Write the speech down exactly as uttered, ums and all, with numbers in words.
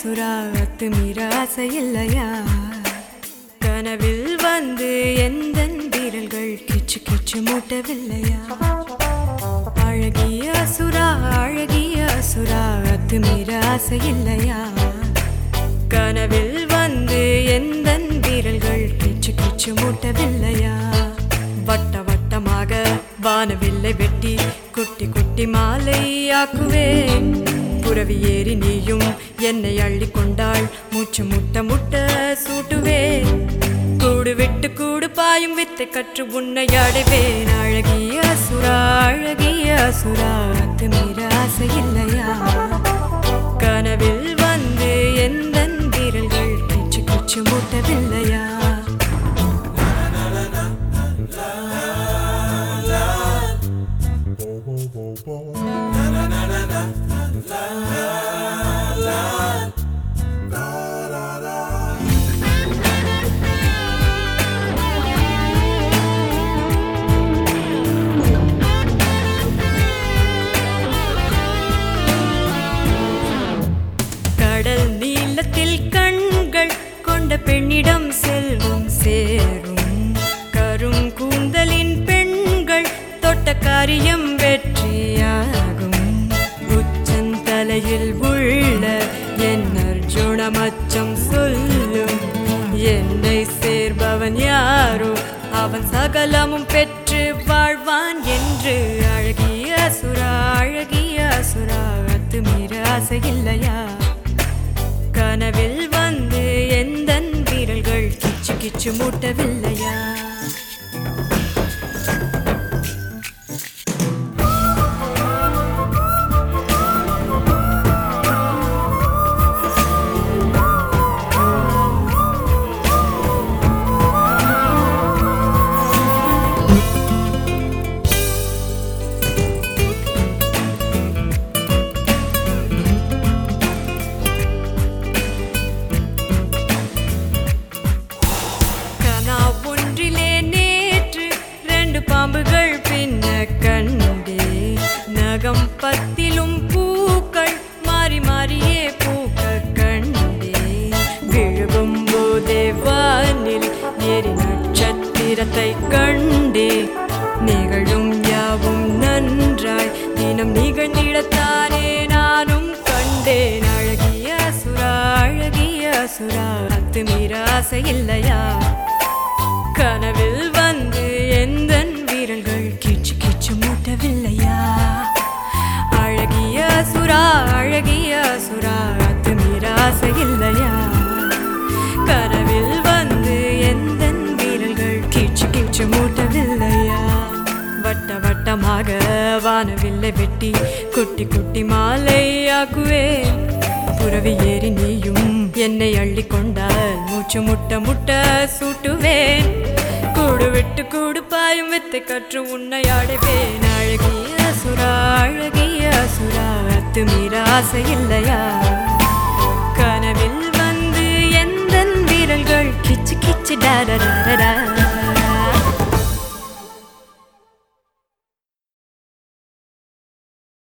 அசுரா அத்துமீற ஆசை இல்லையா? கனவில் வந்து எந்தன் வீரல்கள் கிச்சு கிச்சு மூட்டவில்லையா? அழகிய அசுரா அழகிய அசுரா அத்துமீற ஆசை இல்லையா? கனவில் வந்து எந்தன் வீரல்கள் கிச்சு கிச்சு மூட்டவில்லையா? வட்ட வட்டமாக வானவில்லை வெட்டி குட்டி குட்டி மாலையாக்குவேன். புரவி ஏறி நீயும் என்னை அள்ளி கொண்டாள் மூச்சு முட்ட முட்ட சூட்டுவேன். கூடு விட்டு கூடு பாயும் வித்தை கற்று உன்னை அடைவேன். அழகிய அசுரா அழகிய அசுரா அத்துமீற ஆசை இல்லையா? கனவில் வந்து எந்தன் வீரல்கள் கிச்சு கிச்சு மூட்டவில்லையா? கடல் நீளத்தில் கண்கள் கொண்ட பெண்ணிடம் செல்வம் சேரும். கரும் கூந்தலின் பெண்கள் தொட்ட காரியம் வெற்றியாகும். உச்சந்தலையில் உள்ள என் அர்ஜுன மச்சம் சொல்லும். என்னை சேர்பவன் யாரோ அவன் சகலமும் பெற்று வாழ்வான் என்று. அழகிய அசுரா அழகிய அசுரா அத்துமீற ஆசை இல்லையா? கனவில் வந்து எந்தன் வீரல்கள் கிச்சு கிச்சு மூட்டவில்லையா? பாம்புகள் பின்ன கண்டே நகம் பத்திலும் பூக்கள் மாறி மாறியே பூக்க கண்டே. விழுகும் போதே வானில் ஏறி நட்சத்திரத்தை கண்டே. நிகழும் யாவும் நன்றாய் தினம் நிகழ்ந்திடத்தானே நானும் கண்டேன். அழகிய அசுரா அழகிய அசுரா அத்துமீற ஆசை இல்லையா? கனவில் வந்து எந்தன் வீரல்கள் கிச்சு கிச்சு மூட்டவில்லையா? அழகிய அசுரா அழகிய அசுரா அத்துமீற ஆசை இல்லையா? கனவில் வந்து எந்தன் வீரல்கள் கிச்சு கிச்சு மூட்டவில்லையா? வட்ட வட்டமாக வானவில்லை வெட்டி குட்டி குட்டி மாலையாக்குவேன். புரவி ஏறி நீயும் என்னை அள்ளி கொண்டால் மூச்சு முட்ட முட்ட சூட்டுவேன். கூடு விட்டு கூடு பாயும் வித்தை கற்று உன்னை அடைவேன். அழகிய அசுரா அழகிய அசுரா அத்துமீற ஆசை இல்லையா? கனவில் வந்து எந்தன் வீரல்கள் கிச்சு கிச்சு டாடா